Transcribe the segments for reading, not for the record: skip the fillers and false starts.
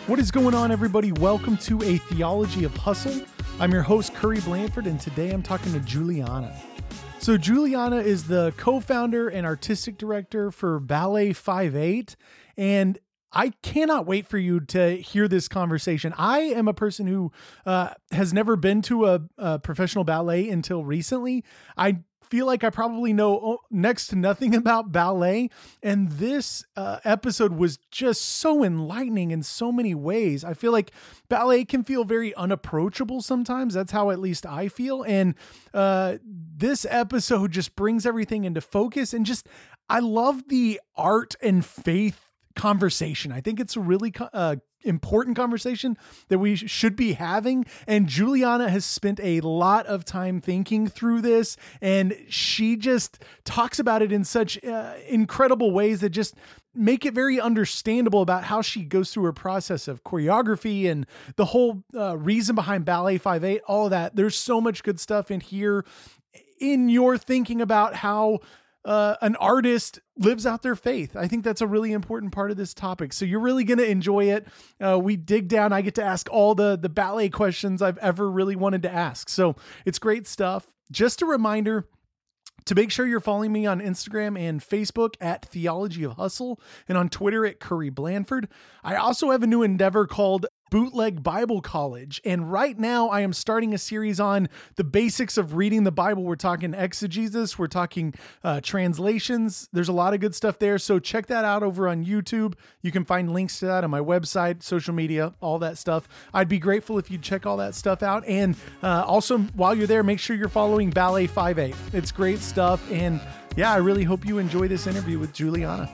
What is going on, everybody? Welcome to A Theology of Hustle. I'm your host, Curry Blanford, and today I'm talking to Juliana. So Juliana is the co-founder and artistic director for Ballet 5/8, and I cannot wait for you to hear this conversation. I am a person who has never been to a professional ballet until recently. I feel like I probably know next to nothing about ballet, and this episode was just so enlightening in so many ways. I feel like ballet can feel very unapproachable sometimes. That's how at least I feel, and this episode just brings everything into focus, and just I love the art and faith conversation. I think it's a really important conversation that we should be having. And Juliana has spent a lot of time thinking through this, and she just talks about it in such incredible ways that just make it very understandable about how she goes through her process of choreography and the whole reason behind Ballet 5/8, all of that. There's so much good stuff in here in your thinking about how an artist lives out their faith. I think that's a really important part of this topic. So you're really going to enjoy it. We dig down. I get to ask all the ballet questions I've ever really wanted to ask. So it's great stuff. Just a reminder to make sure you're following me on Instagram and Facebook at Theology of Hustle, and on Twitter at Curry Blanford. I also have a new endeavor called Bootleg Bible College. And right now I am starting a series on the basics of reading the Bible. We're talking exegesis. We're talking translations. There's a lot of good stuff there. So check that out over on YouTube. You can find links to that on my website, social media, all that stuff. I'd be grateful if you'd check all that stuff out. And also while you're there, make sure you're following Ballet 5/8. It's great stuff. And yeah, I really hope you enjoy this interview with Juliana.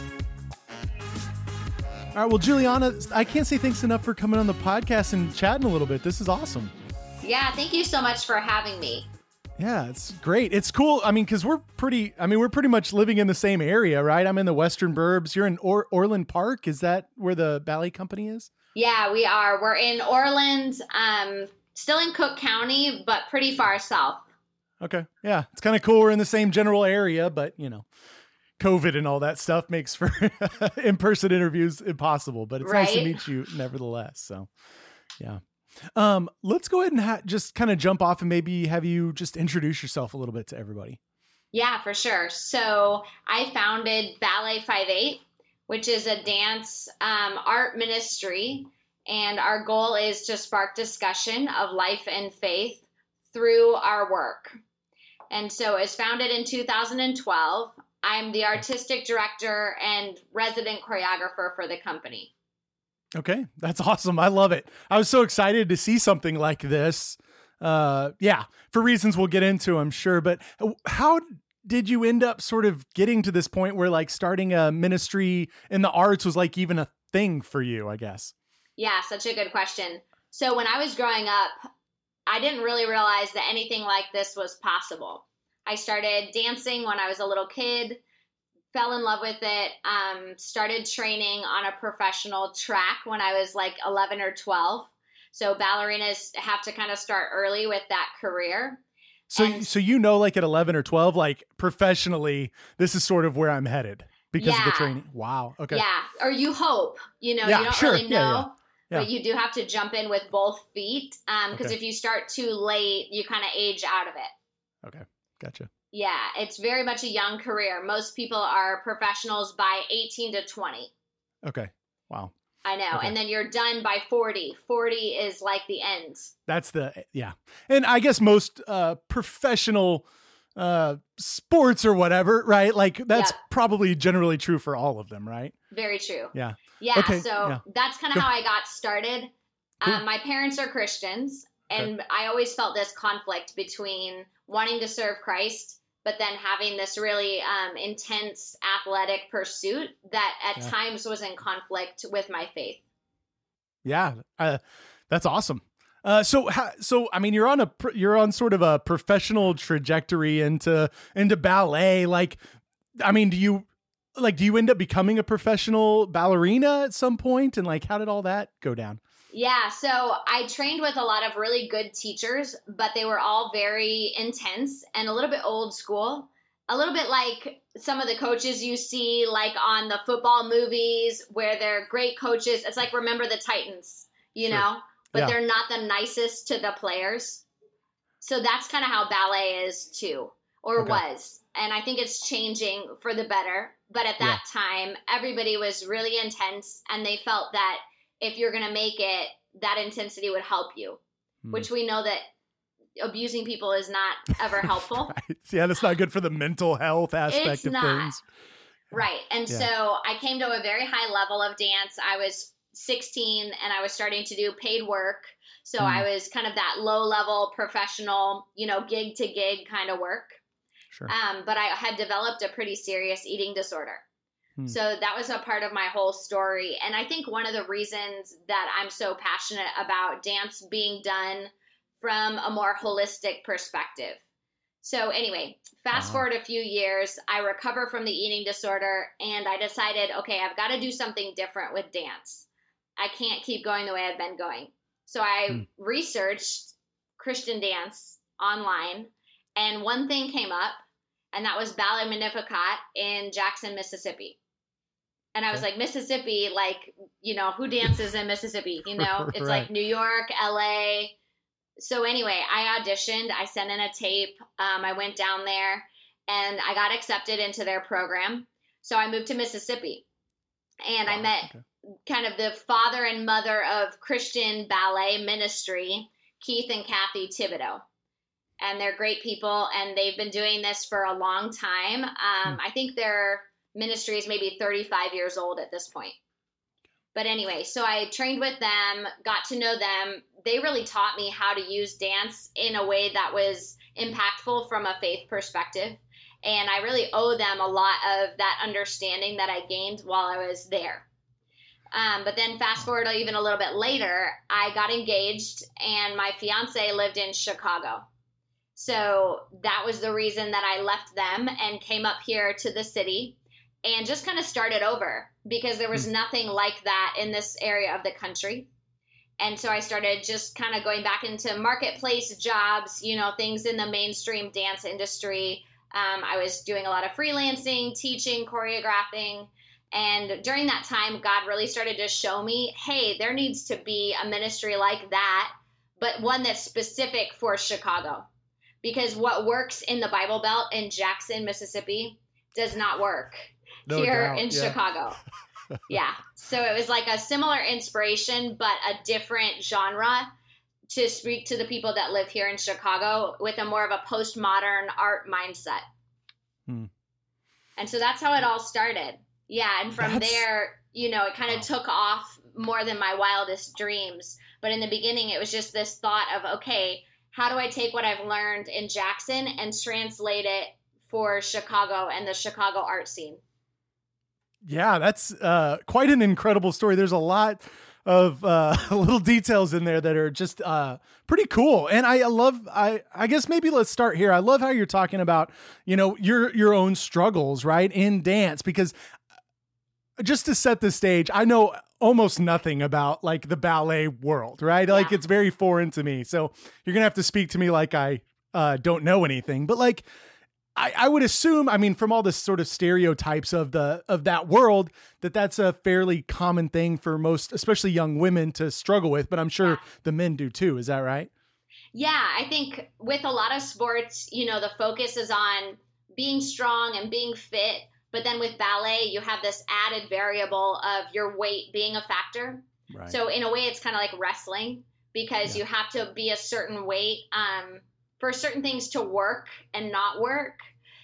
All right, well, Juliana, I can't say thanks enough for coming on the podcast and chatting a little bit. This is awesome. Yeah, thank you so much for having me. Yeah, it's great. It's cool. I mean, because we're pretty much living in the same area, right? I'm in the Western Burbs. You're in Orland Park. Is that where the ballet company is? Yeah, we are. We're in Orland, still in Cook County, but pretty far south. Okay. Yeah, it's kind of cool. We're in the same general area, but, you know, COVID and all that stuff makes for in-person interviews impossible, but it's nice to meet you nevertheless. So yeah. Let's go ahead and just kind of jump off and maybe have you just introduce yourself a little bit to everybody. Yeah, for sure. So I founded Ballet 5/8, which is a dance art ministry. And our goal is to spark discussion of life and faith through our work. And so it was founded in 2012. I'm the artistic director and resident choreographer for the company. Okay, that's awesome. I love it. I was so excited to see something like this. Yeah, for reasons we'll get into, I'm sure. But how did you end up sort of getting to this point where like starting a ministry in the arts was like even a thing for you, I guess? Yeah, such a good question. So when I was growing up, I didn't really realize that anything like this was possible. I started dancing when I was a little kid, fell in love with it, started training on a professional track when I was like 11 or 12. So ballerinas have to kind of start early with that career. So you know, like at 11 or 12, like professionally, this is sort of where I'm headed because of the training. Wow. Okay. Yeah. Or you hope, you don't really know. Yeah. But you do have to jump in with both feet because if you start too late, you kind of age out of it. Okay. Gotcha. Yeah, it's very much a young career. Most people are professionals by 18 to 20. Okay. Wow. I know. Okay. And then you're done by 40. 40 is like the end. That's yeah. And I guess most professional sports or whatever, right? Like that's probably generally true for all of them, right? Very true. Yeah. Yeah. Okay. So that's kind of how I got started. Cool. My parents are Christians, and I always felt this conflict between wanting to serve Christ, but then having this really intense athletic pursuit that at times was in conflict with my faith. Yeah, that's awesome. So I mean, you're on sort of a professional trajectory into ballet. Like, I mean, do you end up becoming a professional ballerina at some point? And like, how did all that go down? Yeah, so I trained with a lot of really good teachers, but they were all very intense and a little bit old school. a little bit like some of the coaches you see like on the football movies where they're great coaches. It's like Remember the Titans, you know, but they're not the nicest to the players. So that's kind of how ballet is too, or was. And I think it's changing for the better. But at that time, everybody was really intense, and they felt that if you're going to make it, that intensity would help you, which we know that abusing people is not ever helpful. Right. Yeah, that's not good for the mental health aspect of things. Right. And so I came to a very high level of dance. I was 16 and I was starting to do paid work. So I was kind of that low level professional, you know, gig to gig kind of work. Sure. But I had developed a pretty serious eating disorder. So that was a part of my whole story. And I think one of the reasons that I'm so passionate about dance being done from a more holistic perspective. So anyway, fast forward a few years, I recover from the eating disorder, and I decided, okay, I've got to do something different with dance. I can't keep going the way I've been going. So I researched Christian dance online, and one thing came up, and that was Ballet Magnificat in Jackson, Mississippi. And I was like, Mississippi, like, you know, who dances in Mississippi? You know, it's like New York, LA. So anyway, I auditioned. I sent in a tape. I went down there, and I got accepted into their program. So I moved to Mississippi, and I met kind of the father and mother of Christian ballet ministry, Keith and Kathy Thibodeau. And they're great people, and they've been doing this for a long time. I think their ministry is maybe 35 years old at this point. But anyway, so I trained with them, got to know them. They really taught me how to use dance in a way that was impactful from a faith perspective. And I really owe them a lot of that understanding that I gained while I was there. But then fast forward even a little bit later, I got engaged, and my fiance lived in Chicago. So that was the reason that I left them and came up here to the city and just kind of started over, because there was nothing like that in this area of the country. And so I started just kind of going back into marketplace jobs, you know, things in the mainstream dance industry. I was doing a lot of freelancing, teaching, choreographing. And during that time, God really started to show me, hey, there needs to be a ministry like that, but one that's specific for Chicago. Because what works in the Bible Belt in Jackson, Mississippi, does not work here in Chicago. So it was like a similar inspiration, but a different genre to speak to the people that live here in Chicago with a more of a postmodern art mindset. And so that's how it all started. Yeah. And from there, you know, it kind of took off more than my wildest dreams. But in the beginning, it was just this thought of, okay, how do I take what I've learned in Jackson and translate it for Chicago and the Chicago art scene? Yeah, that's quite an incredible story. There's a lot of little details in there that are just pretty cool. And I guess maybe let's start here. I love how you're talking about, you know, your own struggles, right, in dance, because just to set the stage, I know almost nothing about like the ballet world, right? Like it's very foreign to me. So you're going to have to speak to me like I don't know anything, but like, I would assume, I mean, from all the sort of stereotypes of that world, that's a fairly common thing for most, especially young women, to struggle with. But I'm sure the men do too. Is that right? Yeah, I think with a lot of sports, you know, the focus is on being strong and being fit. But then with ballet, you have this added variable of your weight being a factor. Right. So in a way, it's kind of like wrestling, because you have to be a certain weight for certain things to work and not work.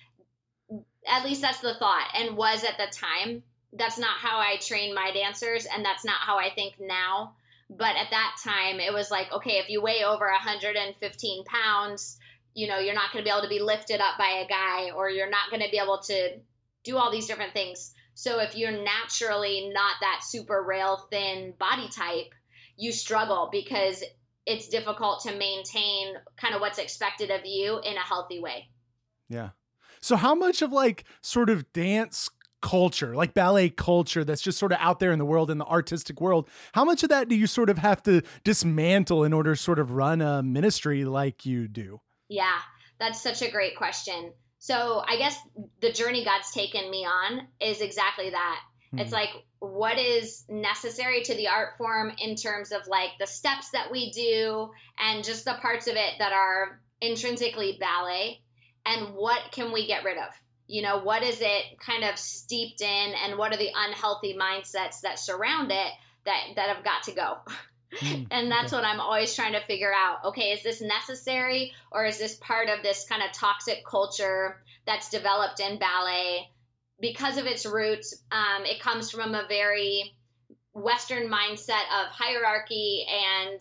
At least that's the thought, and was at the time. That's not how I train my dancers, and that's not how I think now. But at that time, it was like, okay, if you weigh over 115 pounds, you know, you're not going to be able to be lifted up by a guy, or you're not going to be able to do all these different things. So if you're naturally not that super rail thin body type, you struggle because it's difficult to maintain kind of what's expected of you in a healthy way. Yeah. So how much of like sort of dance culture, like ballet culture that's just sort of out there in the world, in the artistic world, how much of that do you sort of have to dismantle in order to sort of run a ministry like you do? Yeah, that's such a great question. So I guess the journey God's taken me on is exactly that. It's like, what is necessary to the art form in terms of like the steps that we do and just the parts of it that are intrinsically ballet, and what can we get rid of? You know, what is it kind of steeped in, and what are the unhealthy mindsets that surround it that have got to go? And that's what I'm always trying to figure out. Okay, is this necessary, or is this part of this kind of toxic culture that's developed in ballet? Because of its roots, it comes from a very Western mindset of hierarchy and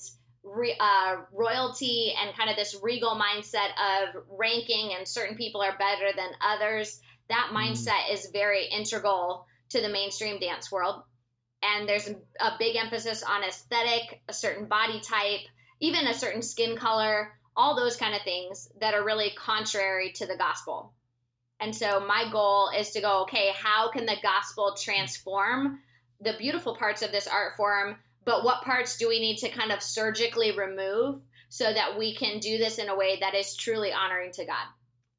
royalty, and kind of this regal mindset of ranking, and certain people are better than others. That mindset is very integral to the mainstream dance world. And there's a big emphasis on aesthetic, a certain body type, even a certain skin color, all those kind of things that are really contrary to the gospel. And so my goal is to go, okay, how can the gospel transform the beautiful parts of this art form, but what parts do we need to kind of surgically remove so that we can do this in a way that is truly honoring to God?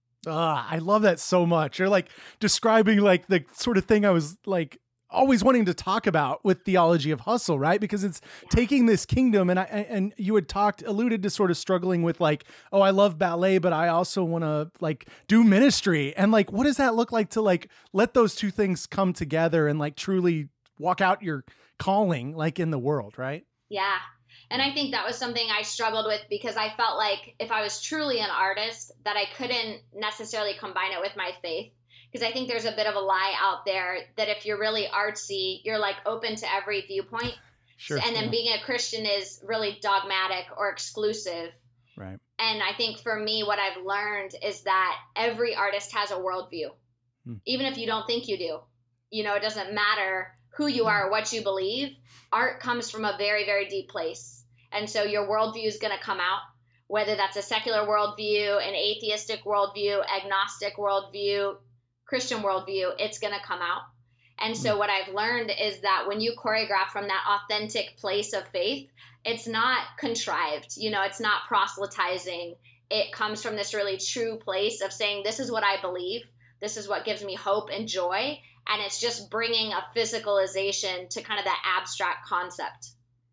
I love that so much. You're like describing like the sort of thing I was like always wanting to talk about with Theology of Hustle, right? Because it's taking this kingdom, and you had alluded to sort of struggling with like, oh, I love ballet, but I also want to like do ministry. And like, what does that look like to like, let those two things come together and like truly walk out your calling, like in the world, right? Yeah. And I think that was something I struggled with, because I felt like if I was truly an artist, that I couldn't necessarily combine it with my faith. Because I think there's a bit of a lie out there that if you're really artsy, you're like open to every viewpoint. Sure, and then being a Christian is really dogmatic or exclusive. Right. And I think for me, what I've learned is that every artist has a worldview, even if you don't think you do. You know, it doesn't matter who you are or what you believe. Art comes from a very, very deep place. And so your worldview is going to come out, whether that's a secular worldview, an atheistic worldview, agnostic worldview, Christian worldview, it's going to come out. And so what I've learned is that when you choreograph from that authentic place of faith, it's not contrived, you know, it's not proselytizing. It comes from this really true place of saying, this is what I believe. This is what gives me hope and joy. And it's just bringing a physicalization to kind of that abstract concept.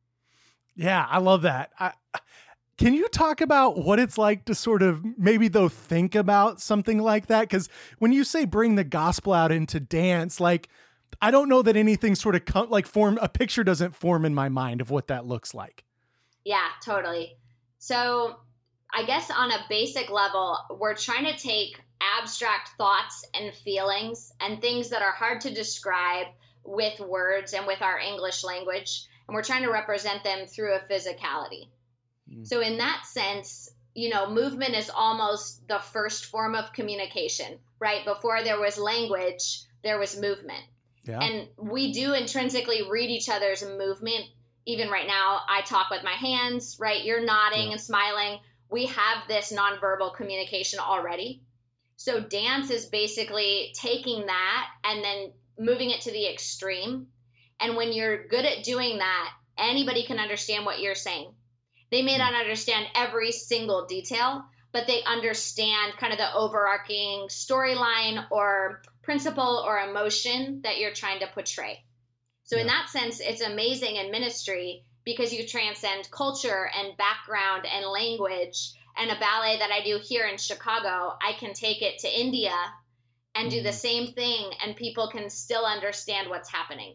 Yeah, I love that. Can you talk about what it's like to sort of maybe though think about something like that? Because when you say bring the gospel out into dance, like, I don't know that anything sort of a picture doesn't form in my mind of what that looks like. Yeah, totally. So I guess on a basic level, we're trying to take abstract thoughts and feelings and things that are hard to describe with words and with our English language, and we're trying to represent them through a physicality. So in that sense, you know, movement is almost the first form of communication, right? Before there was language, there was movement. Yeah. And we do intrinsically read each other's movement. Even right now, I talk with my hands, right? You're nodding and smiling. We have this nonverbal communication already. So dance is basically taking that and then moving it to the extreme. And when you're good at doing that, anybody can understand what you're saying. They may not understand every single detail, but they understand kind of the overarching storyline or principle or emotion that you're trying to portray. So in that sense, it's amazing in ministry because you transcend culture and background and language. And a ballet that I do here in Chicago, I can take it to India and do the same thing, and people can still understand what's happening.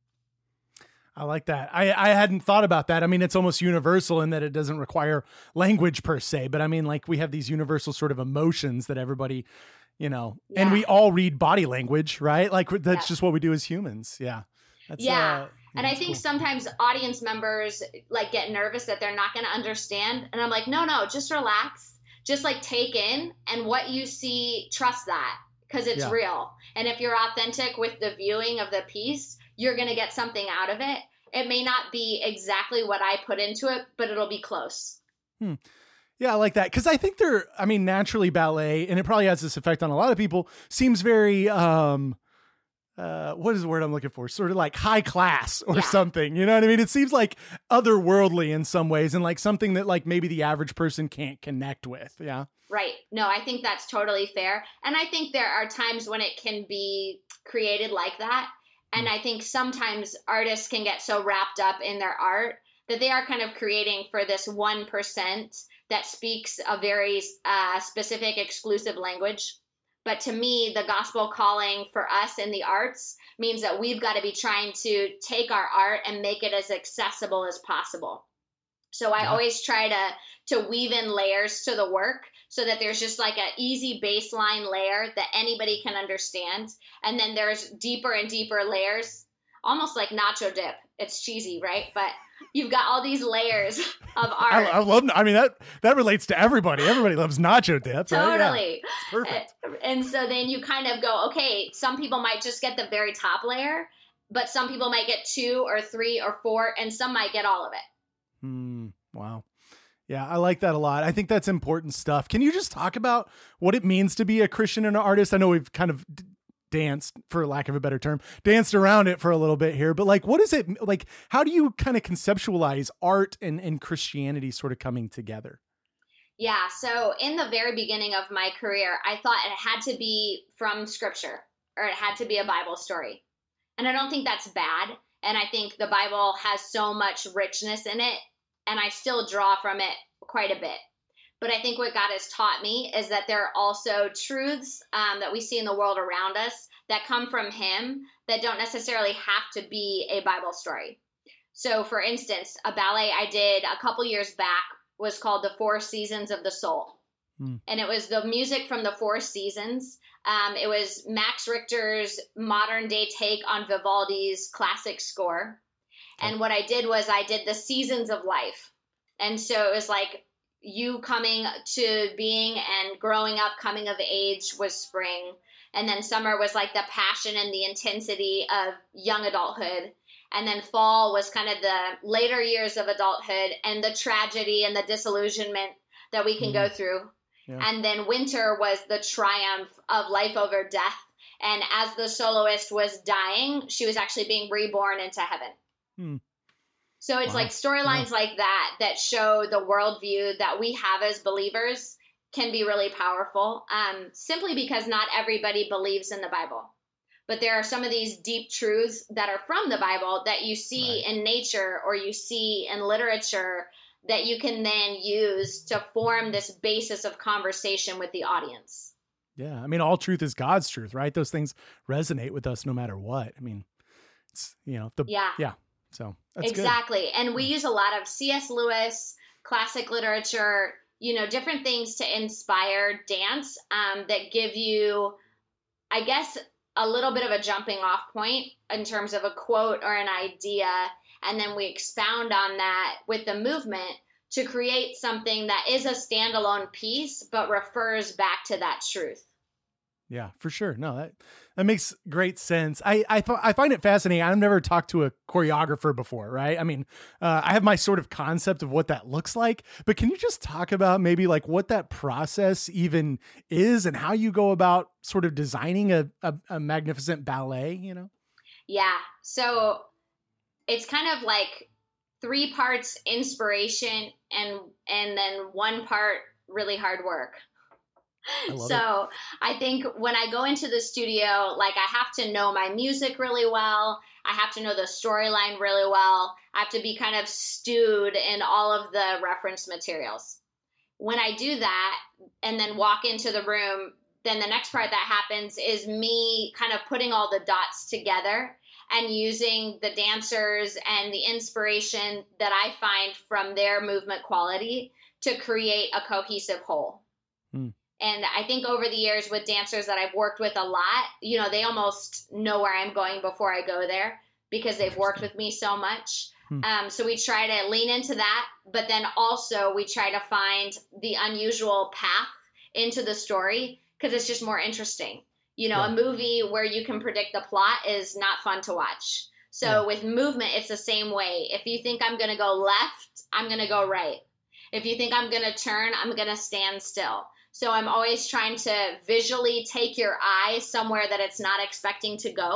I like that. I hadn't thought about that. I mean, it's almost universal in that it doesn't require language per se, but I mean, like we have these universal sort of emotions that everybody, you know, and we all read body language, right? Like that's just what we do as humans. Yeah. That's, and I think sometimes audience members like get nervous that they're not going to understand. And I'm like, no, just relax. Just like take in, and what you see, trust that because it's real. And if you're authentic with the viewing of the piece, you're going to get something out of it. It may not be exactly what I put into it, but it'll be close. Yeah, I like that. Because I think naturally ballet, and it probably has this effect on a lot of people, seems very what is the word I'm looking for? Sort of like high class or something. You know what I mean? It seems like otherworldly in some ways, and like something that like maybe the average person can't connect with. Yeah. Right. No, I think that's totally fair. And I think there are times when it can be created like that. And I think sometimes artists can get so wrapped up in their art that they are kind of creating for this 1% that speaks a very specific, exclusive language. But to me, the gospel calling for us in the arts means that we've got to be trying to take our art and make it as accessible as possible. So I always try to weave in layers to the work so that there's just like an easy baseline layer that anybody can understand. And then there's deeper and deeper layers, almost like nacho dip. It's cheesy, right? But you've got all these layers of art. I love, I mean, that relates to everybody. Everybody loves nacho dip. Totally. Right? Yeah. It's perfect. And so then you kind of go, okay, some people might just get the very top layer, but some people might get 2 or 3 or 4, and some might get all of it. Wow. Yeah, I like that a lot. I think that's important stuff. Can you just talk about what it means to be a Christian and an artist? I know we've kind of danced, for lack of a better term, danced around it for a little bit here, but like, what is it like? How do you kind of conceptualize art and Christianity sort of coming together? Yeah. So in the very beginning of my career, I thought it had to be from scripture, or it had to be a Bible story. And I don't think that's bad. And I think the Bible has so much richness in it, and I still draw from it quite a bit. But I think what God has taught me is that there are also truths that we see in the world around us that come from Him that don't necessarily have to be a Bible story. So for instance, a ballet I did a couple years back was called The Four Seasons of the Soul. And it was the music from the Four Seasons. It was Max Richter's modern day take on Vivaldi's classic score. And what I did was I did the seasons of life. And so it was like you coming to being and growing up, coming of age was spring. And then summer was like the passion and the intensity of young adulthood. And then fall was kind of the later years of adulthood and the tragedy and the disillusionment that we can go through. Yeah. And then winter was the triumph of life over death. And as the soloist was dying, she was actually being reborn into heaven. So it's like storylines like that show the worldview that we have as believers can be really powerful, simply because not everybody believes in the Bible. But there are some of these deep truths that are from the Bible that you see in nature or you see in literature that you can then use to form this basis of conversation with the audience. Yeah. I mean, all truth is God's truth, right? Those things resonate with us no matter what. I mean, it's, yeah. So that's exactly. Good. And we use a lot of C.S. Lewis, classic literature, different things to inspire dance that give you, I guess, a little bit of a jumping off point in terms of a quote or an idea. And then we expound on that with the movement to create something that is a standalone piece, but refers back to that truth. Yeah, for sure. No, that makes great sense. I find it fascinating. I've never talked to a choreographer before, right? I mean, I have my sort of concept of what that looks like, but can you just talk about maybe like what that process even is and how you go about sort of designing a magnificent ballet, Yeah. So it's kind of like 3 parts inspiration and then 1 part really hard work. So I think when I go into the studio, like I have to know my music really well. I have to know the storyline really well. I have to be kind of stewed in all of the reference materials. When I do that and then walk into the room, then the next part that happens is me kind of putting all the dots together and using the dancers and the inspiration that I find from their movement quality to create a cohesive whole. And I think over the years with dancers that I've worked with a lot, they almost know where I'm going before I go there because they've worked with me so much. So we try to lean into that, but then also we try to find the unusual path into the story because it's just more interesting. A movie where you can predict the plot is not fun to watch. So with movement, it's the same way. If you think I'm going to go left, I'm going to go right. If you think I'm going to turn, I'm going to stand still. So I'm always trying to visually take your eye somewhere that it's not expecting to go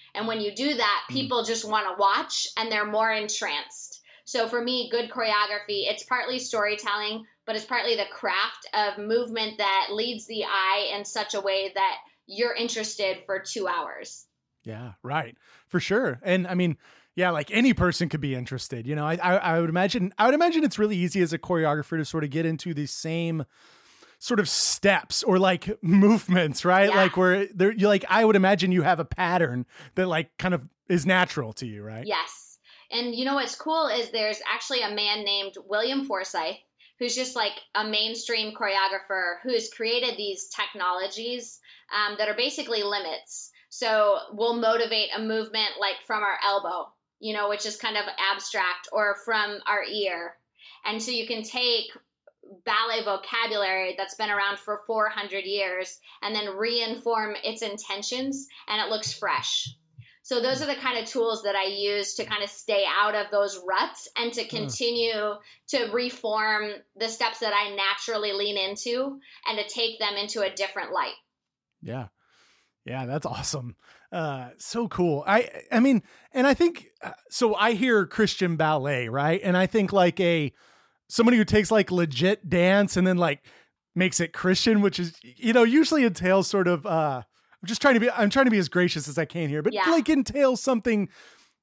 And when you do that, people just want to watch and they're more entranced. So for me, good choreography, it's partly storytelling, but it's partly the craft of movement that leads the eye in such a way that you're interested for 2 hours. Yeah, right. For sure. And I mean, yeah, like any person could be interested. You know, I would imagine it's really easy as a choreographer to sort of get into these same sort of steps or like movements, right? Yeah. Like where you like, I would imagine you have a pattern that like kind of is natural to you, right? Yes. And you know what's cool is there's actually a man named William Forsythe, who's just like a mainstream choreographer who's created these technologies that are basically limits. So we'll motivate a movement like from our elbow, you know, which is kind of abstract, or from our ear. And so you can take ballet vocabulary that's been around for 400 years and then reinform its intentions, and it looks fresh. So those are the kind of tools that I use to kind of stay out of those ruts and to continue to reform the steps that I naturally lean into and to take them into a different light. Yeah. Yeah, that's awesome. So cool. I mean, and I think, so I hear Christian ballet, right? And I think like somebody who takes like legit dance and then like makes it Christian, which is, you know, usually entails sort of, I'm trying to be as gracious as I can here, but like entails something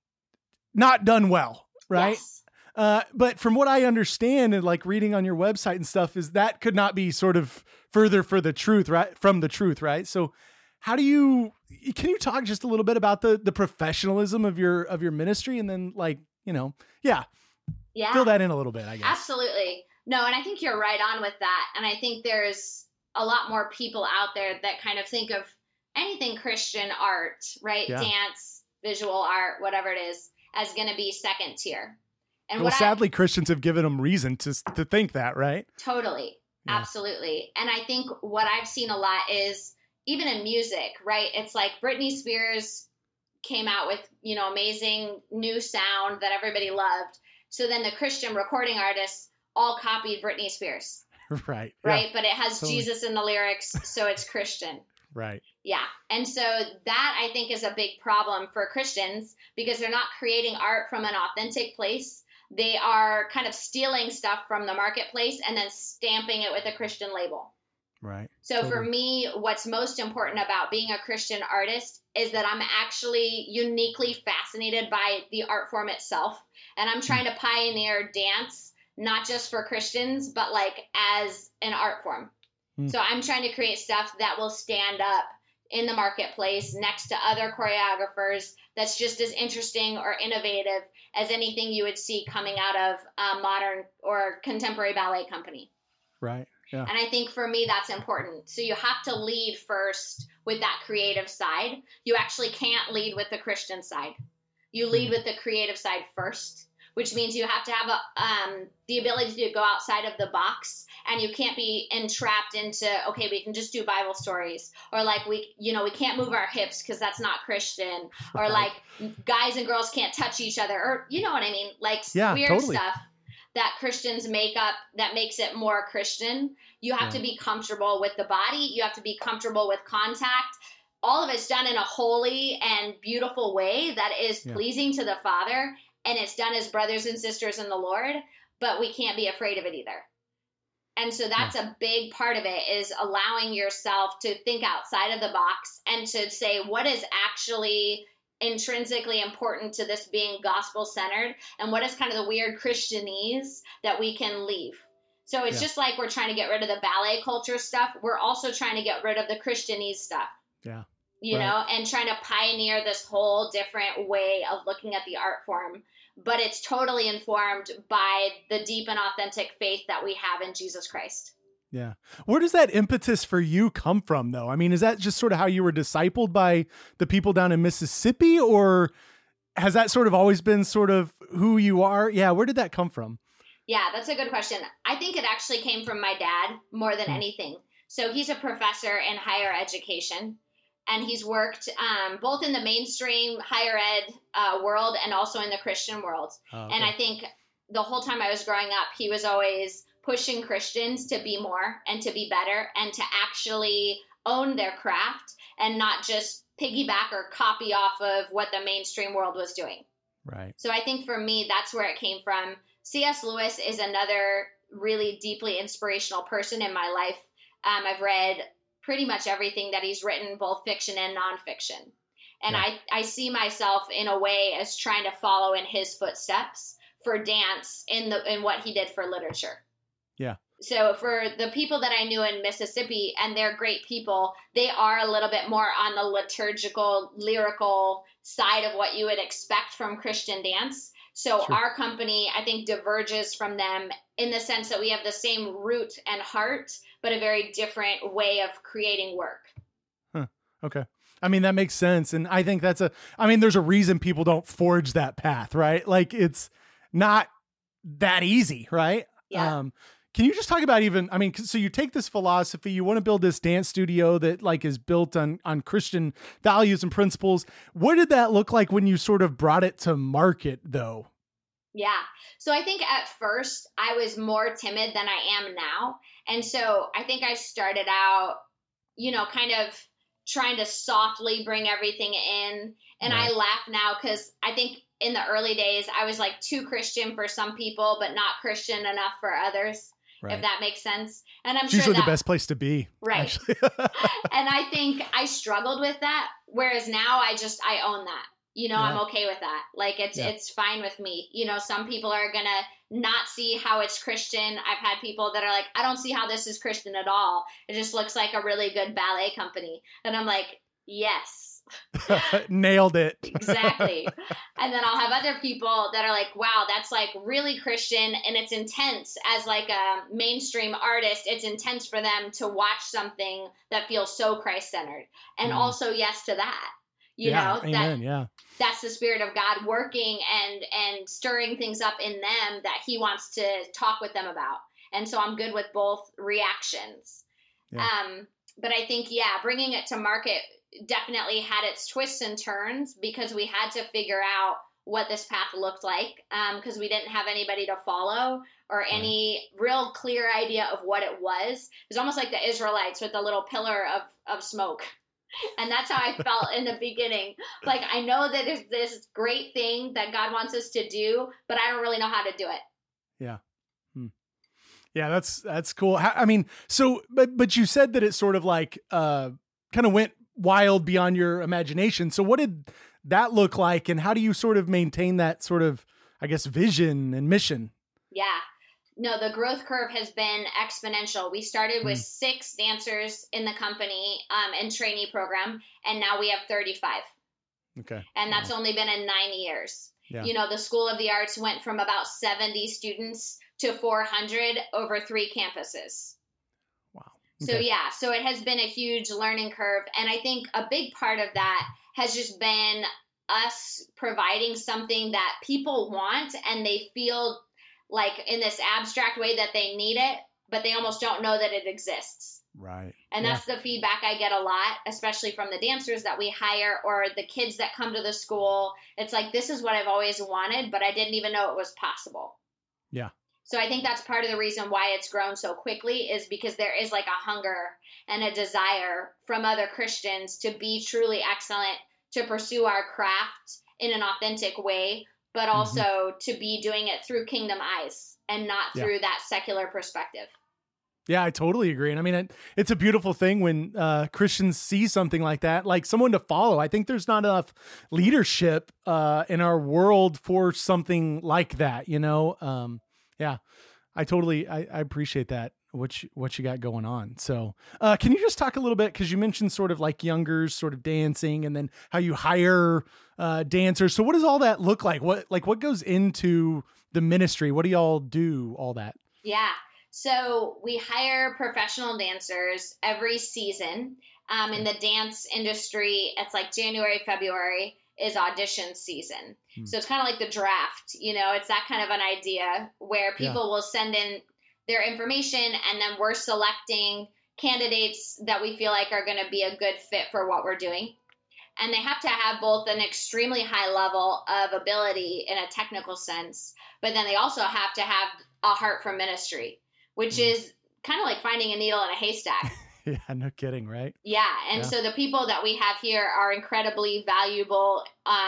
not done well, right? Yes. But from what I understand and like reading on your website and stuff is that could not be sort of further for the truth, right? From the truth, right? So can you talk just a little bit about the professionalism of your ministry, and then like, you know, fill that in a little bit, I guess. Absolutely. No, and I think you're right on with that. And I think there's a lot more people out there that kind of think of anything Christian art, right? Yeah. Dance, visual art, whatever it is, as going to be second tier. And well, sadly, Christians have given them reason to think that, right? Totally. Yeah. Absolutely. And I think what I've seen a lot is even in music, right? It's like Britney Spears came out with, you know, amazing new sound that everybody loved. So then the Christian recording artists all copied Britney Spears. Right. Right. Yeah. But it has Totally. Jesus in the lyrics, so it's Christian. Right. Yeah. And so that I think is a big problem for Christians because they're not creating art from an authentic place. They are kind of stealing stuff from the marketplace and then stamping it with a Christian label. Right. So for me, what's most important about being a Christian artist is that I'm actually uniquely fascinated by the art form itself. And I'm trying to pioneer dance, not just for Christians, but like as an art form. So I'm trying to create stuff that will stand up in the marketplace next to other choreographers that's just as interesting or innovative as anything you would see coming out of a modern or contemporary ballet company. Right. Yeah. And I think for me, that's important. So you have to lead first with that creative side. You actually can't lead with the Christian side. You lead with the creative side first, which means you have to have the ability to go outside of the box, and you can't be entrapped into, okay, we can just do Bible stories, or like we can't move our hips because that's not Christian, or like guys and girls can't touch each other, or you know what I mean, like weird totally. stuff that Christians make up that makes it more Christian. You have to be comfortable with the body. You have to be comfortable with contact. All of it's done in a holy and beautiful way that is pleasing to the Father. And it's done as brothers and sisters in the Lord, but we can't be afraid of it either. And so that's a big part of it, is allowing yourself to think outside of the box and to say what is actually intrinsically important to this being gospel-centered, and what is kind of the weird Christianese that we can leave. So it's just like we're trying to get rid of the ballet culture stuff. We're also trying to get rid of the Christianese stuff. Yeah. You know, and trying to pioneer this whole different way of looking at the art form. But it's totally informed by the deep and authentic faith that we have in Jesus Christ. Yeah. Where does that impetus for you come from, though? I mean, is that just sort of how you were discipled by the people down in Mississippi, or has that sort of always been sort of who you are? Yeah. Where did that come from? Yeah, that's a good question. I think it actually came from my dad more than anything. So he's a professor in higher education, and he's worked both in the mainstream higher ed world and also in the Christian world. Oh, okay. And I think the whole time I was growing up, he was always pushing Christians to be more and to be better and to actually own their craft and not just piggyback or copy off of what the mainstream world was doing. Right. So I think for me, that's where it came from. C.S. Lewis is another really deeply inspirational person in my life. I've read pretty much everything that he's written, both fiction and nonfiction. And I see myself in a way as trying to follow in his footsteps for dance in what he did for literature. Yeah. So for the people that I knew in Mississippi, and they're great people, they are a little bit more on the liturgical, lyrical side of what you would expect from Christian dance. So our company, I think, diverges from them in the sense that we have the same root and heart, but a very different way of creating work. Huh. Okay. I mean, that makes sense. And I think there's a reason people don't forge that path, right? Like, it's not that easy, right? Yeah. Can you just talk about so you take this philosophy, you want to build this dance studio that like is built on Christian values and principles. What did that look like when you sort of brought it to market though? Yeah. So I think at first I was more timid than I am now. And so I think I started out, kind of trying to softly bring everything in. And I laugh now because I think in the early days I was like too Christian for some people, but not Christian enough for others. Right. If that makes sense. And I'm it's usually the best place to be. Right. And I think I struggled with that. Whereas now I own that. I'm okay with that. Like it's fine with me. Some people are going to not see how it's Christian. I've had people that are like, I don't see how this is Christian at all. It just looks like a really good ballet company. And I'm like, yes. Nailed it. Exactly. And then I'll have other people that are like, wow, that's like really Christian and it's intense. As like a mainstream artist, it's intense for them to watch something that feels so Christ-centered. And also yes to that. Amen. That's the Spirit of God working and stirring things up in them that he wants to talk with them about. And so I'm good with both reactions. Yeah. But I think, bringing it to market definitely had its twists and turns because we had to figure out what this path looked like because we didn't have anybody to follow or any real clear idea of what it was. It was almost like the Israelites with a little pillar of smoke. And that's how I felt in the beginning. Like, I know that it's this great thing that God wants us to do, but I don't really know how to do it. Yeah. Yeah, that's cool. But you said that it sort of like kind of went wild beyond your imagination. So what did that look like? And how do you sort of maintain that sort of, I guess, vision and mission? Yeah. No, the growth curve has been exponential. We started with 6 dancers in the company and trainee program, and now we have 35. Okay. And that's only been in 9 years. Yeah. The School of the Arts went from about 70 students to 400 over 3 campuses. Wow. Okay. So it has been a huge learning curve. And I think a big part of that has just been us providing something that people want and they feel like in this abstract way that they need it, but they almost don't know that it exists. Right. And that's the feedback I get a lot, especially from the dancers that we hire or the kids that come to the school. It's like, this is what I've always wanted, but I didn't even know it was possible. Yeah. So I think that's part of the reason why it's grown so quickly is because there is like a hunger and a desire from other Christians to be truly excellent, to pursue our craft in an authentic way, but also to be doing it through kingdom eyes and not through that secular perspective. Yeah, I totally agree. And I mean, it's a beautiful thing when Christians see something like that, like someone to follow. I think there's not enough leadership in our world for something like that, Yeah, I appreciate that, what you got going on. So can you just talk a little bit, because you mentioned sort of like youngers sort of dancing and then how you hire dancers. So what does all that look like? What goes into the ministry? What do y'all do, all that? Yeah. So we hire professional dancers every season. In the dance industry, it's like January, February is audition season. So it's kind of like the draft, it's that kind of an idea where people will send in their information and then we're selecting candidates that we feel like are going to be a good fit for what we're doing. And they have to have both an extremely high level of ability in a technical sense, but then they also have to have a heart for ministry, which is kind of like finding a needle in a haystack. Yeah, no kidding, right? Yeah. And Yeah. so the people that we have here are incredibly valuable,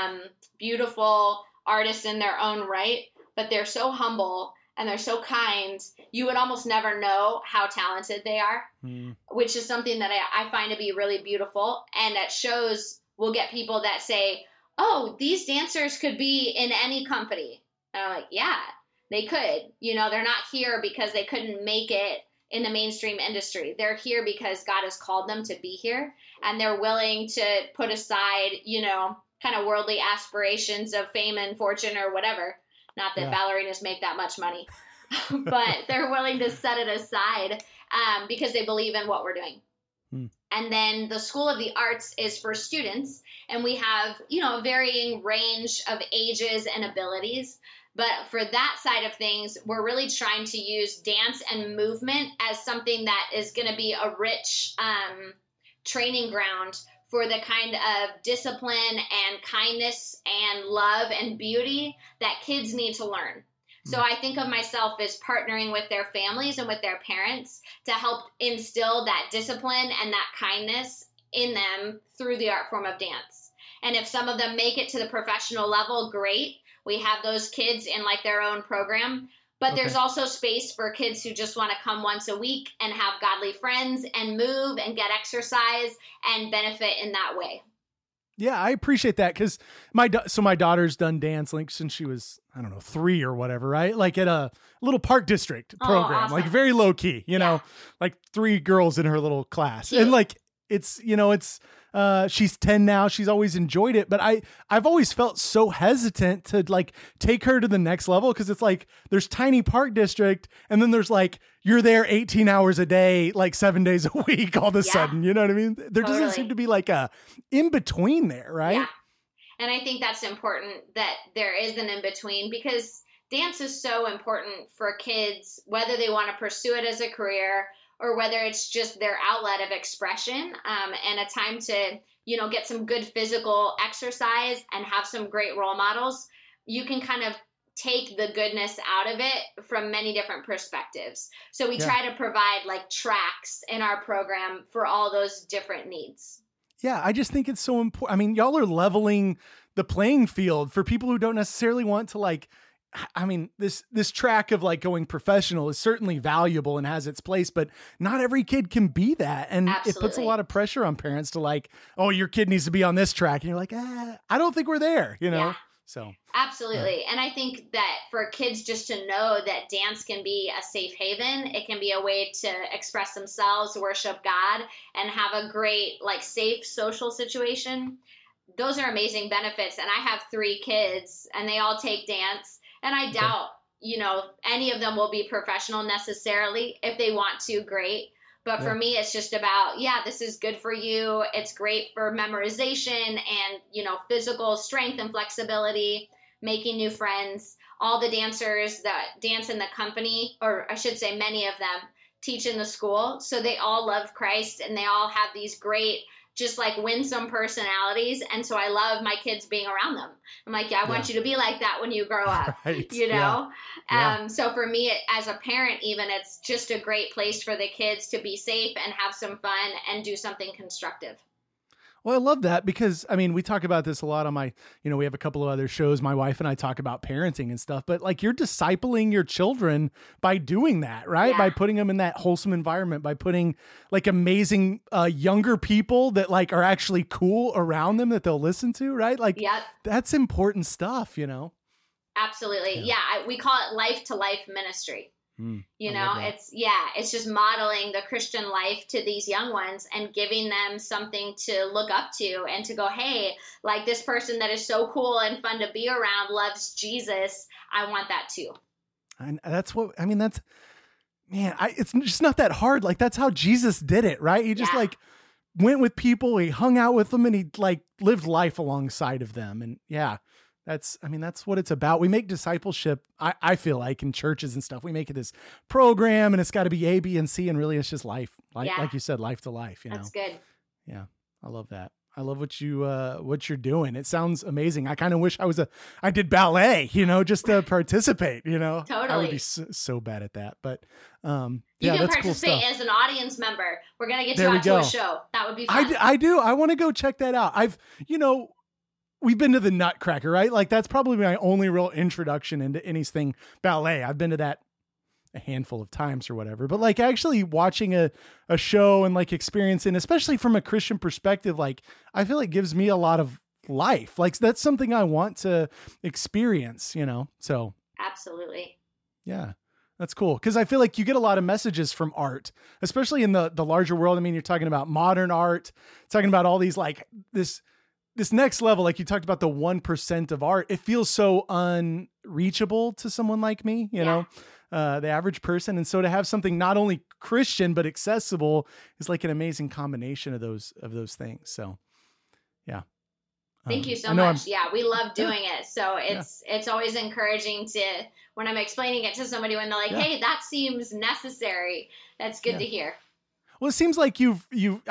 beautiful artists in their own right, but they're so humble and they're so kind. You would almost never know how talented they are, which is something that I find to be really beautiful. And at shows, we'll get people that say, oh, these dancers could be in any company. And I'm like, yeah, they could. You know, they're not here because they couldn't make it in the mainstream industry. They're here because God has called them to be here, and they're willing to put aside, you know, kind of worldly aspirations of fame and fortune or whatever. Not that ballerinas make that much money, but they're willing to set it aside because they believe in what we're doing. And then the School of the Arts is for students, and we have, you know, a varying range of ages and abilities. But for that side of things, we're really trying to use dance and movement as something that is going to be a rich training ground for the kind of discipline and kindness and love and beauty that kids need to learn. So I think of myself as partnering with their families and with their parents to help instill that discipline and that kindness in them through the art form of dance. And if some of them make it to the professional level, great. We have those kids in like their own program. But there's also space for kids who just want to come once a week and have godly friends and move and get exercise and benefit in that way. Yeah, I appreciate that because my daughter's done dance like since she was, I don't know, 3 or whatever, right? Like at a little park district program, awesome. like very low key, you know, like 3 girls in her little class. Cute. And like, it's, you know, it's, she's 10 now. She's always enjoyed it, but I've always felt so hesitant to like take her to the next level. Cause it's like, there's tiny park district. And then there's like, you're there 18 hours a day, like 7 days a week, all of a sudden, you know what I mean? There doesn't seem to be like a in between there. Right. Yeah. And I think that's important that there is an in between because dance is so important for kids, whether they want to pursue it as a career or whether it's just their outlet of expression and a time to, you know, get some good physical exercise and have some great role models. You can kind of take the goodness out of it from many different perspectives. So we try to provide like tracks in our program for all those different needs. Yeah, I just think it's so important. I mean, y'all are leveling the playing field for people who don't necessarily want to like, I mean, this track of like going professional is certainly valuable and has its place, but not every kid can be that. And it puts a lot of pressure on parents to like, oh, your kid needs to be on this track. And you're like, I don't think we're there, you know? Yeah. So absolutely. And I think that for kids just to know that dance can be a safe haven, it can be a way to express themselves, worship God, and have a great, like, safe social situation. Those are amazing benefits. And I have 3 kids and they all take dance. And I doubt, you know, any of them will be professional necessarily. If they want to, great. But for me, it's just about, this is good for you. It's great for memorization and, you know, physical strength and flexibility, making new friends. All the dancers that dance in the company, or I should say many of them, teach in the school. So they all love Christ and they all have these great, just like winsome personalities. And so I love my kids being around them. I'm like, I want you to be like that when you grow up, you know? So for me, as a parent, even, it's just a great place for the kids to be safe and have some fun and do something constructive. Well, I love that because, I mean, we talk about this a lot on my, you know, we have a couple of other shows. My wife and I talk about parenting and stuff, but like you're discipling your children by doing that, right? By putting them in that wholesome environment, by putting like amazing younger people that like are actually cool around them that they'll listen to, right? Like that's important stuff, you know? Absolutely. Yeah. We call it life to life ministry. You know, it's just modeling the Christian life to these young ones and giving them something to look up to and to go, hey, like this person that is so cool and fun to be around loves Jesus. I want that too. And that's what, I mean, that's, man, it's just not that hard. Like that's how Jesus did it, right? He just like went with people, he hung out with them and he like lived life alongside of them. And that's what it's about. We make discipleship, I feel like in churches and stuff, we make it this program and it's got to be A, B, and C. And really it's just life. Like you said, life to life, you know? That's good. Yeah. I love that. I love what you're doing. It sounds amazing. I kind of wish I did ballet, just to participate, Totally. I would be so bad at that, but, you can that's participate cool as an audience member. We're going to get there you out to a show. That would be fun. I do. I want to go check that out. We've been to the Nutcracker, right? Like that's probably my only real introduction into anything ballet. I've been to that a handful of times or whatever, but like actually watching a show and like experiencing, especially from a Christian perspective, like I feel like gives me a lot of life. Like that's something I want to experience, so. Absolutely. Yeah, that's cool. Cause I feel like you get a lot of messages from art, especially in the larger world. I mean, you're talking about modern art, talking about all these, like this next level, like you talked about the 1% of art. It feels so unreachable to someone like me, the average person. And so to have something not only Christian, but accessible is like an amazing combination of those things. So yeah. Thank you so much. Yeah, we love doing it. So it's always encouraging when I'm explaining it to somebody when they're like, hey, that seems necessary. That's good to hear. Well, it seems like you've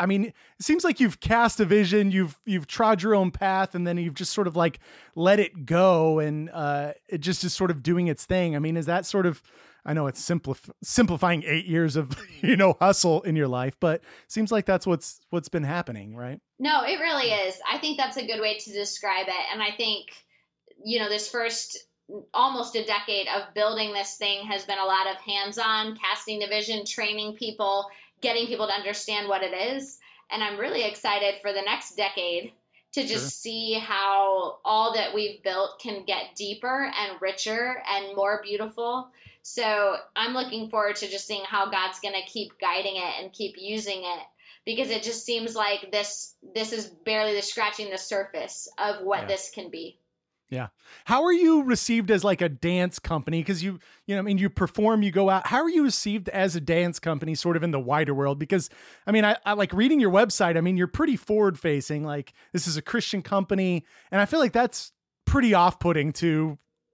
cast a vision, you've trod your own path, and then you've just sort of like let it go, and it just is sort of doing its thing. I mean, is that sort of, I know it's simplifying 8 years of, hustle in your life, but it seems like that's what's been happening, right? No, it really is. I think that's a good way to describe it. And I think, this first almost a decade of building this thing has been a lot of hands-on, casting the vision, training people, getting people to understand what it is. And I'm really excited for the next decade to just see how all that we've built can get deeper and richer and more beautiful. So I'm looking forward to just seeing how God's going to keep guiding it and keep using it, because it just seems like this is barely scratching the surface of what this can be. Yeah. How are you received as like a dance company? Because you perform, you go out. How are you received as a dance company sort of in the wider world? Because I like reading your website. I mean, you're pretty forward facing, like this is a Christian company. And I feel like that's pretty off-putting to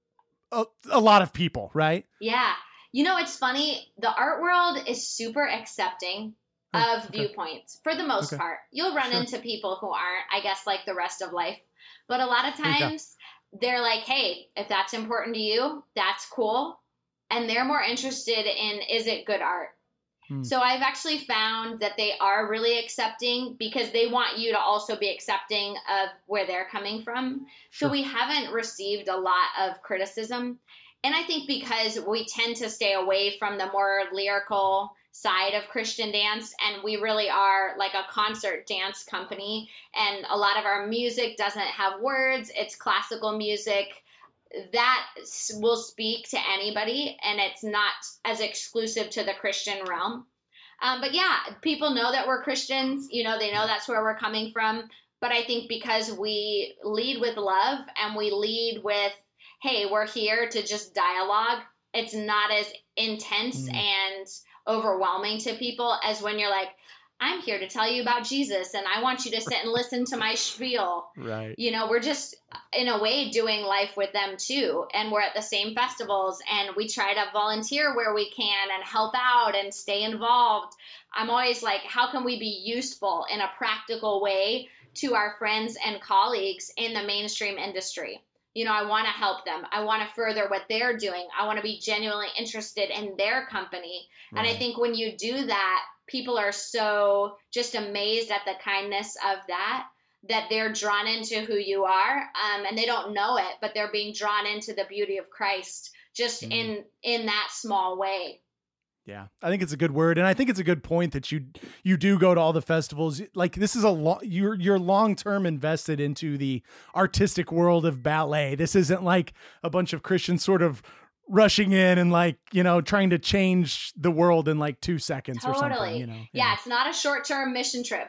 a lot of people, right? Yeah. It's funny. The art world is super accepting of viewpoints for the most part. You'll run into people who aren't, I guess, like the rest of life. But a lot of times they're like, hey, if that's important to you, that's cool. And they're more interested in, is it good art? So I've actually found that they are really accepting because they want you to also be accepting of where they're coming from. So we haven't received a lot of criticism. And I think because we tend to stay away from the more lyrical side of Christian dance, and we really are like a concert dance company, and a lot of our music doesn't have words. It's classical music that will speak to anybody, and it's not as exclusive to the Christian realm. But yeah, people know that we're Christians, they know that's where we're coming from. But I think because we lead with love and we lead with, hey, we're here to just dialogue, it's not as intense and overwhelming to people as when you're like, I'm here to tell you about Jesus and I want you to sit and listen to my spiel. Right. We're just in a way doing life with them too. And we're at the same festivals and we try to volunteer where we can and help out and stay involved. I'm always like, how can we be useful in a practical way to our friends and colleagues in the mainstream industry? I want to help them. I want to further what they're doing. I want to be genuinely interested in their company. Right. And I think when you do that, people are so just amazed at the kindness of that they're drawn into who you are. And they don't know it, but they're being drawn into the beauty of Christ just in that small way. Yeah, I think it's a good word. And I think it's a good point that you do go to all the festivals. Like this is you're long-term invested into the artistic world of ballet. This isn't like a bunch of Christians sort of rushing in and like, trying to change the world in like 2 seconds or something, Yeah, it's not a short-term mission trip.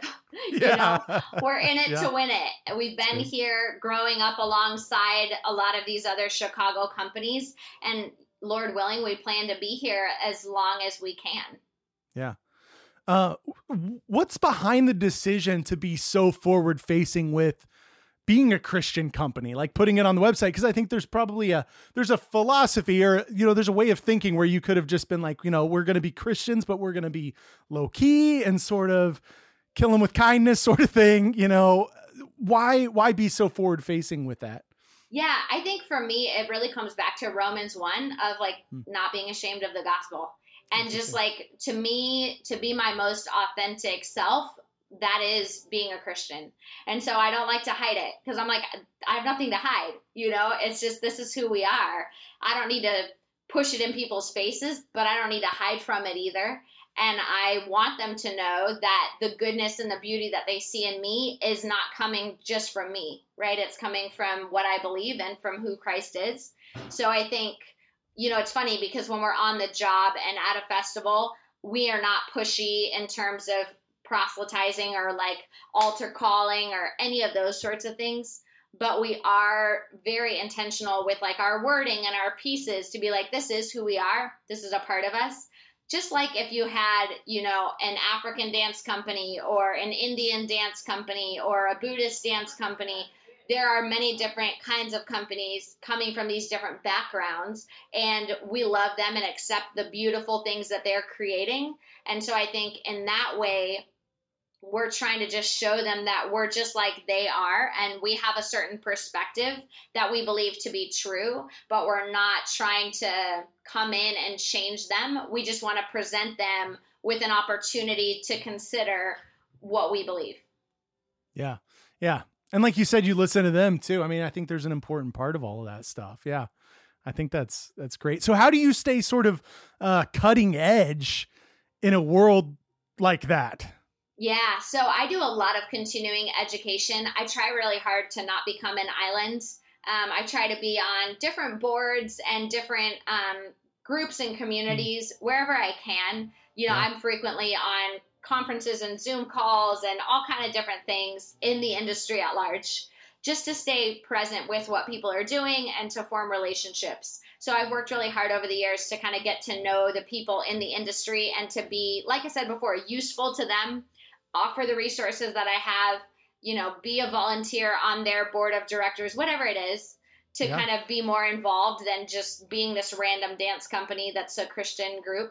We're in it to win it. We've been here growing up alongside a lot of these other Chicago companies, and Lord willing, we plan to be here as long as we can. Yeah. What's behind the decision to be so forward facing with being a Christian company, like putting it on the website? Cause I think there's probably there's a philosophy or, there's a way of thinking where you could have just been like, we're going to be Christians, but we're going to be low key and sort of kill them with kindness sort of thing. why be so forward facing with that? Yeah, I think for me, it really comes back to Romans 1 of like not being ashamed of the gospel. And just like, to me, to be my most authentic self, that is being a Christian. And so I don't like to hide it because I'm like, I have nothing to hide. It's just, this is who we are. I don't need to push it in people's faces, but I don't need to hide from it either. And I want them to know that the goodness and the beauty that they see in me is not coming just from me, right? It's coming from what I believe and from who Christ is. So I think, it's funny because when we're on the job and at a festival, we are not pushy in terms of proselytizing or like altar calling or any of those sorts of things. But we are very intentional with like our wording and our pieces to be like, this is who we are. This is a part of us. Just like if you had, an African dance company or an Indian dance company or a Buddhist dance company, there are many different kinds of companies coming from these different backgrounds, and we love them and accept the beautiful things that they're creating. And so I think in that way, we're trying to just show them that we're just like they are, and we have a certain perspective that we believe to be true, but we're not trying to come in and change them. We just want to present them with an opportunity to consider what we believe. Yeah. Yeah. And like you said, you listen to them too. I mean, I think there's an important part of all of that stuff. Yeah. I think that's great. So how do you stay sort of cutting edge in a world like that? Yeah, so I do a lot of continuing education. I try really hard to not become an island. I try to be on different boards and different groups and communities wherever I can. I'm frequently on conferences and Zoom calls and all kind of different things in the industry at large, just to stay present with what people are doing and to form relationships. So I've worked really hard over the years to kind of get to know the people in the industry and to be, like I said before, useful to them, offer the resources that I have, be a volunteer on their board of directors, whatever it is, to kind of be more involved than just being this random dance company that's a Christian group.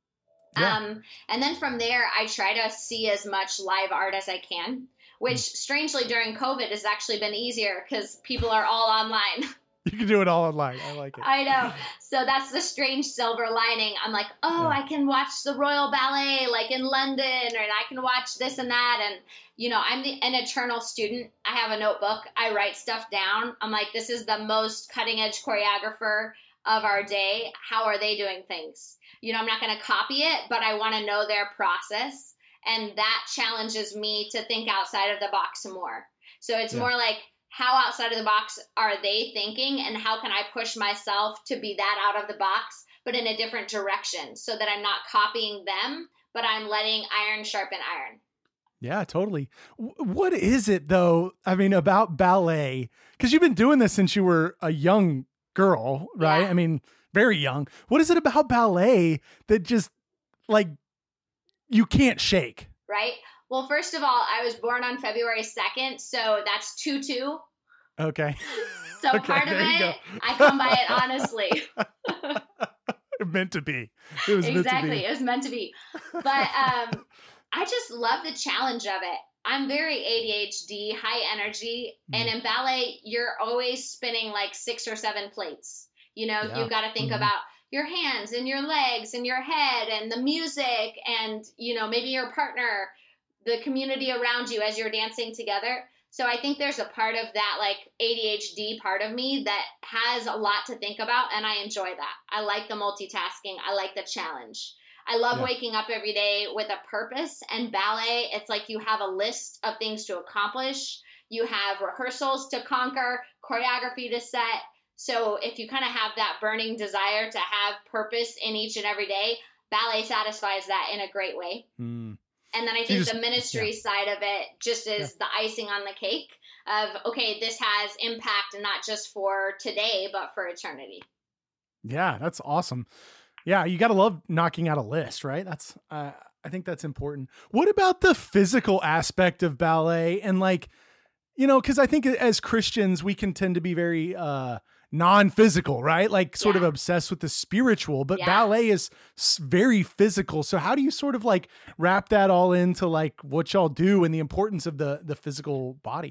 Yeah. And then from there, I try to see as much live art as I can, which strangely during COVID has actually been easier because people are all online. You can do it all online. I like it. I know. So that's the strange silver lining. I'm like, I can watch the Royal Ballet like in London, and I can watch this and that. And, I'm an eternal student. I have a notebook. I write stuff down. I'm like, this is the most cutting edge choreographer of our day. How are they doing things? I'm not going to copy it, but I want to know their process. And that challenges me to think outside of the box more. So it's more like, how outside of the box are they thinking, and how can I push myself to be that out of the box, but in a different direction, so that I'm not copying them, but I'm letting iron sharpen iron. Yeah, totally. What is it though? I mean, about ballet, because you've been doing this since you were a young girl, right? Yeah. I mean, very young. What is it about ballet that just like you can't shake? Right. Well, first of all, I was born on February 2nd, so that's 2-2. Okay. So okay, part of it, I come by it honestly. Meant to be. It was exactly. Meant to be. It was meant to be. But I just love the challenge of it. I'm very ADHD, high energy, and in ballet, you're always spinning like 6 or 7 plates. You've got to think about your hands and your legs and your head and the music and, maybe your partner, the community around you as you're dancing together. So I think there's a part of that like ADHD part of me that has a lot to think about, and I enjoy that. I like the multitasking. I like the challenge. I love waking up every day with a purpose, and ballet, it's like you have a list of things to accomplish. You have rehearsals to conquer, choreography to set. So if you kind of have that burning desire to have purpose in each and every day, ballet satisfies that in a great way. And then I think the ministry side of it just is the icing on the cake of, okay, this has impact and not just for today, but for eternity. Yeah, that's awesome. Yeah, you got to love knocking out a list, right? That's, I think that's important. What about the physical aspect of ballet? And like, because I think as Christians, we can tend to be very non-physical, right? Like sort of obsessed with the spiritual, but ballet is very physical. So how do you sort of like wrap that all into like what y'all do and the importance of the physical body?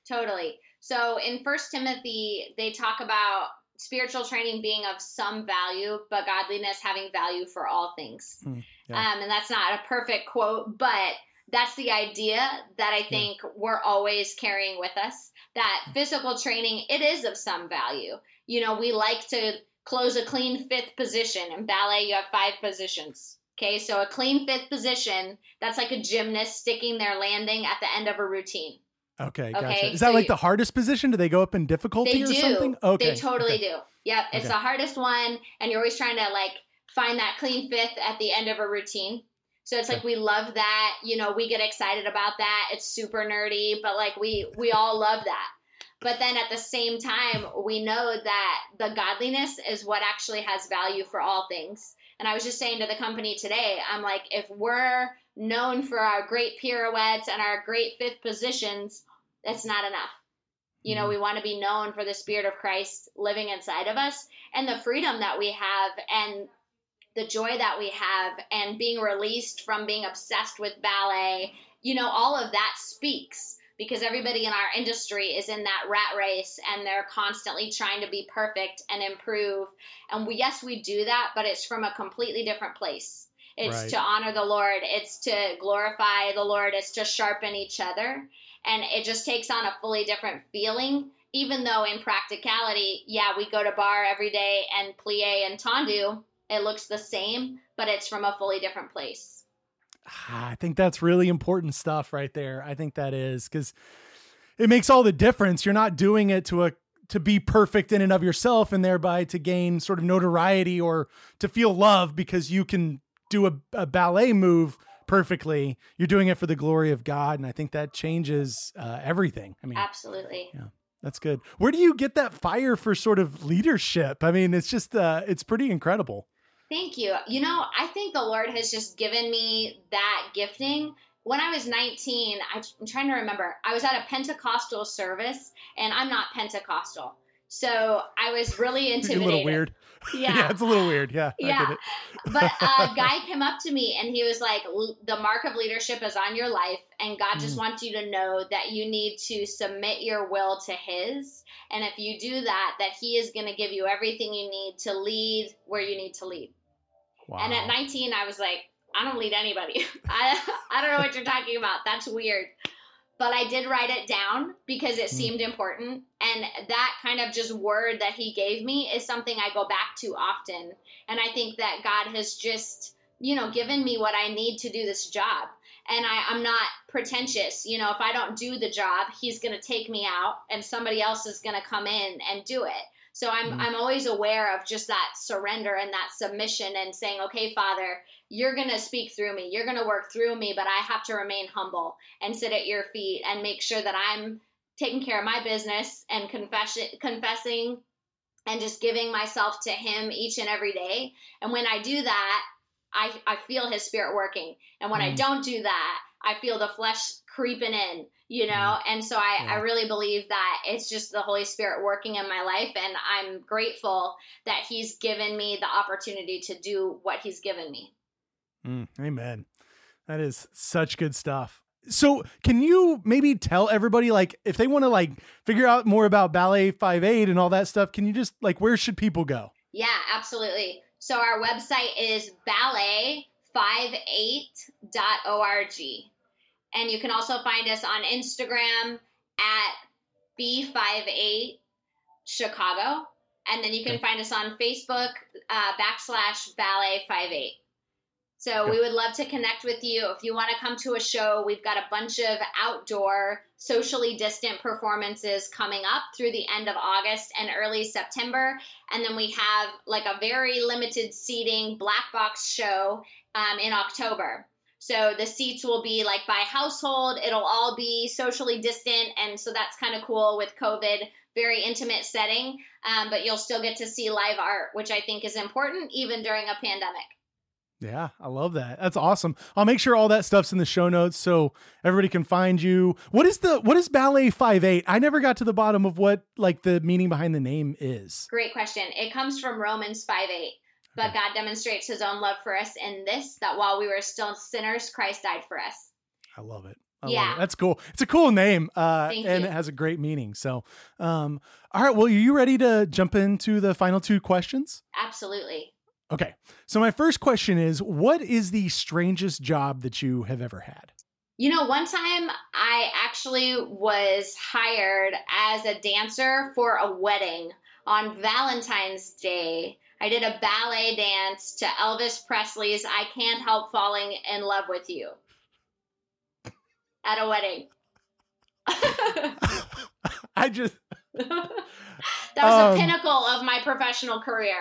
Totally. So in First Timothy, they talk about spiritual training being of some value, but godliness having value for all things. Yeah. And that's not a perfect quote, but that's the idea that I think we're always carrying with us, that physical training, it is of some value. You know, we like to close a clean fifth position. In ballet, you have 5 positions. Okay, so a clean fifth position, that's like a gymnast sticking their landing at the end of a routine. Okay, gotcha. Is that like the hardest position? Do they go up in difficulty or something? Okay. They totally do. Yep, it's the hardest one, and you're always trying to like find that clean fifth at the end of a routine. So it's like we love that. You know, we get excited about that. It's super nerdy, but like we all love that. But then at the same time, we know that the godliness is what actually has value for all things. And I was just saying to the company today, I'm like, if we're known for our great pirouettes and our great fifth positions, that's not enough. You know, we want to be known for the Spirit of Christ living inside of us and the freedom that we have and the joy that we have and being released from being obsessed with ballet. You know, all of that speaks because everybody in our industry is in that rat race and they're constantly trying to be perfect and improve. And yes, we do that, but it's from a completely different place. It's to honor the Lord. It's to glorify the Lord. It's to sharpen each other. And it just takes on a fully different feeling, even though in practicality, we go to bar every day and plie and tendu. It looks the same, but it's from a fully different place. I think that's really important stuff right there. I think that is because it makes all the difference. You're not doing it to be perfect in and of yourself and thereby to gain sort of notoriety or to feel love because you can do a ballet move perfectly. You're doing it for the glory of God. And I think that changes everything. I mean, absolutely. Yeah, that's good. Where do you get that fire for sort of leadership? I mean, it's just, it's pretty incredible. Thank you. You know, I think the Lord has just given me that gifting. When I was 19, I'm trying to remember, I was at a Pentecostal service, and I'm not Pentecostal. So I was really intimidated. A little weird. Yeah. It's a little weird. Yeah. Yeah. I get it. But a guy came up to me, and he was like, the mark of leadership is on your life, and God just wants you to know that you need to submit your will to His. And if you do that He is going to give you everything you need to lead where you need to lead. Wow. And at 19, I was like, I don't lead anybody. I don't know what you're talking about. That's weird. But I did write it down because it seemed important. And that kind of just word that He gave me is something I go back to often. And I think that God has just, given me what I need to do this job. And I'm not pretentious. You know, if I don't do the job, He's going to take me out and somebody else is going to come in and do it. So I'm always aware of just that surrender and that submission and saying, okay, Father, you're going to speak through me. You're going to work through me, but I have to remain humble and sit at your feet and make sure that I'm taking care of my business and confessing and just giving myself to Him each and every day. And when I do that, I feel His Spirit working. And when I don't do that, I feel the flesh creeping in, and so I really believe that it's just the Holy Spirit working in my life, and I'm grateful that He's given me the opportunity to do what He's given me. Amen. That is such good stuff. So can you maybe tell everybody, like, if they want to like figure out more about Ballet 5/8 and all that stuff, can you just like, where should people go? Yeah, absolutely. So our website is ballet58.org. And you can also find us on Instagram at B58 Chicago. And then you can find us on Facebook /Ballet58. So we would love to connect with you. If you want to come to a show, we've got a bunch of outdoor, socially distant performances coming up through the end of August and early September. And then we have like a very limited seating black box show in October. So the seats will be like by household. It'll all be socially distant. And so that's kind of cool with COVID, very intimate setting. But you'll still get to see live art, which I think is important even during a pandemic. Yeah, I love that. That's awesome. I'll make sure all that stuff's in the show notes so everybody can find you. What is Ballet 5/8? I never got to the bottom of what like the meaning behind the name is. Great question. It comes from Romans 5:8. But God demonstrates His own love for us in this, that while we were still sinners, Christ died for us. I love it. love it. That's cool. It's a cool name, and it has a great meaning. So, all right. Well, are you ready to jump into the final two questions? Absolutely. Okay. So my first question is, what is the strangest job that you have ever had? You know, one time I actually was hired as a dancer for a wedding on Valentine's Day. I did a ballet dance to Elvis Presley's I Can't Help Falling in Love with You at a wedding. That was the pinnacle of my professional career.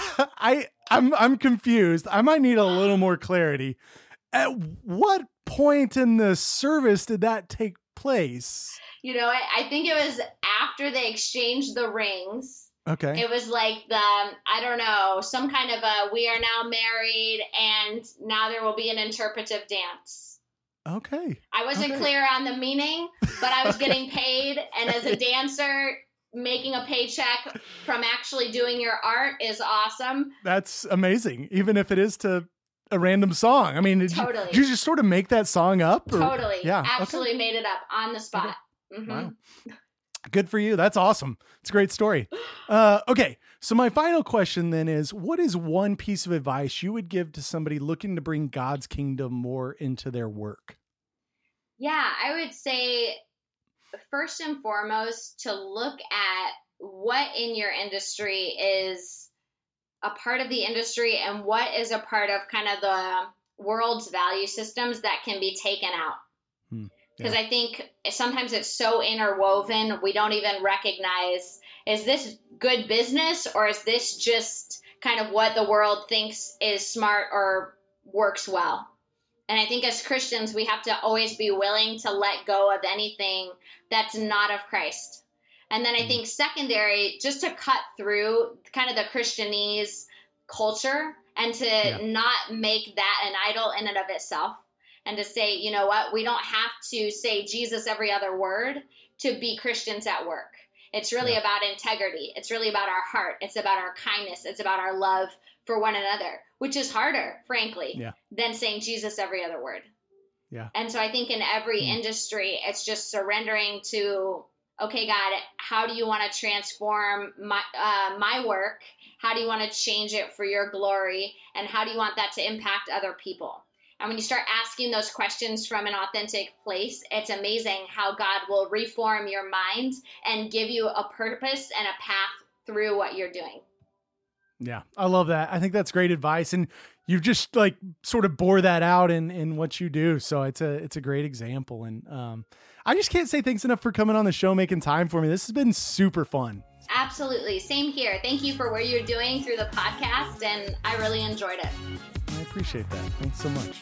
I'm confused. I might need a little more clarity. At what point in the service did that take place? You know, I think it was after they exchanged the rings. Okay. It was like I don't know, some kind of we are now married and now there will be an interpretive dance. Okay. I wasn't clear on the meaning, but I was getting paid. And as a dancer, making a paycheck from actually doing your art is awesome. That's amazing. Even if it is to a random song. I mean, did you just sort of make that song up? Or? Totally. Yeah. Absolutely made it up on the spot. Okay. Mm-hmm. Wow. Good for you. That's awesome. It's a great story. Okay. So my final question then is, what is one piece of advice you would give to somebody looking to bring God's kingdom more into their work? Yeah, I would say first and foremost to look at what in your industry is a part of the industry and what is a part of kind of the world's value systems that can be taken out. Because I think sometimes it's so interwoven, we don't even recognize, is this good business or is this just kind of what the world thinks is smart or works well? And I think as Christians, we have to always be willing to let go of anything that's not of Christ. And then I think secondary, just to cut through kind of the Christianese culture and to not make that an idol in and of itself. And to say, you know what, we don't have to say Jesus every other word to be Christians at work. It's really about integrity. It's really about our heart. It's about our kindness. It's about our love for one another, which is harder, frankly, than saying Jesus every other word. Yeah. And so I think in every industry, it's just surrendering to, okay, God, how do you want to transform my work? How do you want to change it for your glory? And how do you want that to impact other people? And when you start asking those questions from an authentic place, it's amazing how God will reform your mind and give you a purpose and a path through what you're doing. Yeah, I love that. I think that's great advice. And you've just like sort of bore that out in what you do. So it's a great example. And I just can't say thanks enough for coming on the show, making time for me. This has been super fun. Absolutely. Same here. Thank you for what you're doing through the podcast. And I really enjoyed it. I appreciate that. Thanks so much.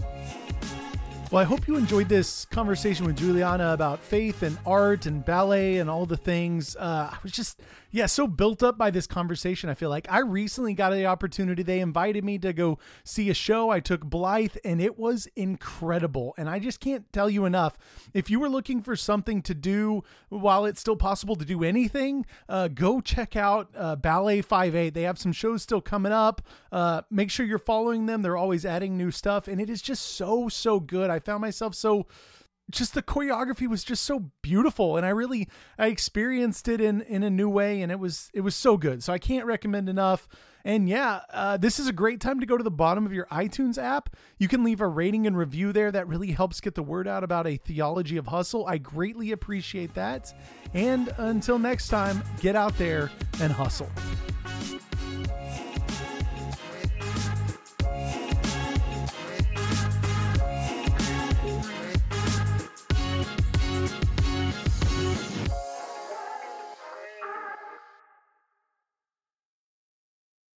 Well, I hope you enjoyed this conversation with Juliana about faith and art and ballet and all the things. I was just, so built up by this conversation. I feel like I recently got the opportunity. They invited me to go see a show. I took Blythe and it was incredible. And I just can't tell you enough. If you were looking for something to do while it's still possible to do anything, go check out Ballet 5/8. They have some shows still coming up. Make sure you're following them. They're always adding new stuff. And it is just so good. I found myself just the choreography was just so beautiful. And I experienced it in a new way. And it was so good. So I can't recommend enough. And this is a great time to go to the bottom of your iTunes app. You can leave a rating and review there. That really helps get the word out about A Theology of Hustle. I greatly appreciate that. And until next time, get out there and hustle.